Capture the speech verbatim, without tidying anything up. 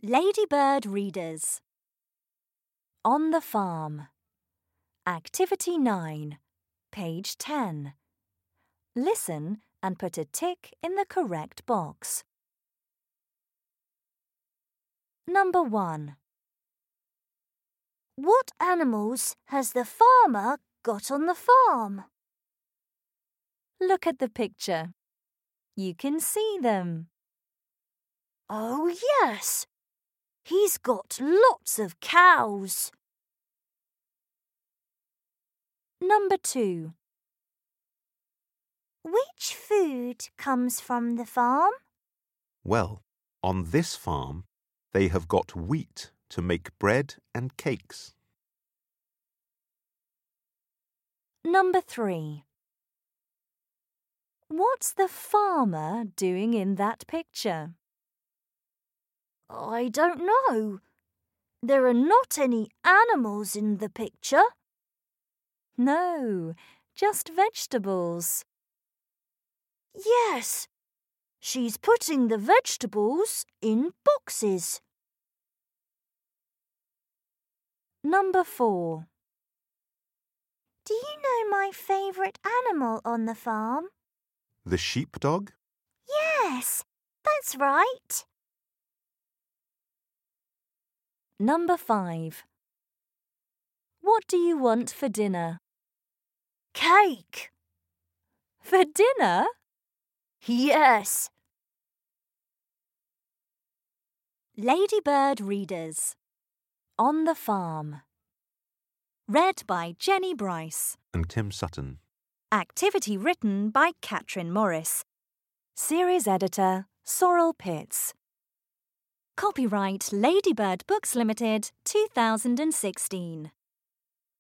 Ladybird Readers. On the Farm. Activity nine, page ten. Listen and put a tick in the correct box. Number one. What animals has the farmer got on the farm? Look at the picture. You can see them. Oh, yes. He's got lots of cows. Number two. Which food comes from the farm? Well, on this farm, they have got wheat to make bread and cakes. Number three. What's the farmer doing in that picture? I don't know. There are not any animals in the picture. No, just vegetables. Yes, she's putting the vegetables in boxes. Number four. Do you know my favourite animal on the farm? The sheepdog? Yes, that's right. Number five. What do you want for dinner? Cake. For dinner? Yes. Ladybird Readers. On the Farm. Read by Jenny Bryce. And Tim Sutton. Activity written by Catherine Morris. Series editor, Sorrel Pitts. Copyright Ladybird Books Limited, two thousand sixteen.